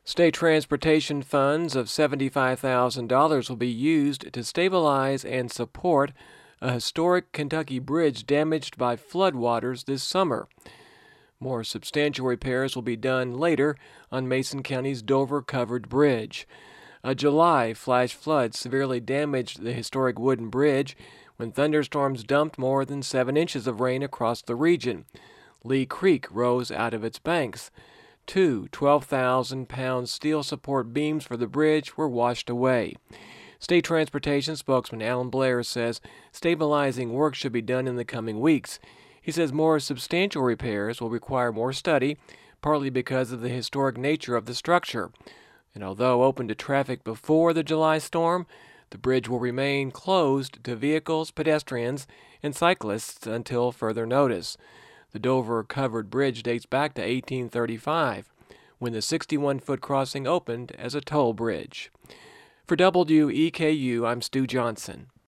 State transportation funds of $75,000 will be used to stabilize and support a historic Kentucky bridge damaged by floodwaters this summer. More substantial repairs will be done later on Mason County's Dover Covered Bridge. A July flash flood severely damaged the historic wooden bridge when thunderstorms dumped more than 7 inches of rain across the region. Lee Creek rose out of its banks. Two 12,000-pound steel support beams for the bridge were washed away. State Transportation spokesman Alan Blair says stabilizing work should be done in the coming weeks. He says more substantial repairs will require more study, partly because of the historic nature of the structure. And although open to traffic before the July storm, the bridge will remain closed to vehicles, pedestrians, and cyclists until further notice. The Dover Covered Bridge dates back to 1835, when the 61-foot crossing opened as a toll bridge. For WEKU, I'm Stu Johnson.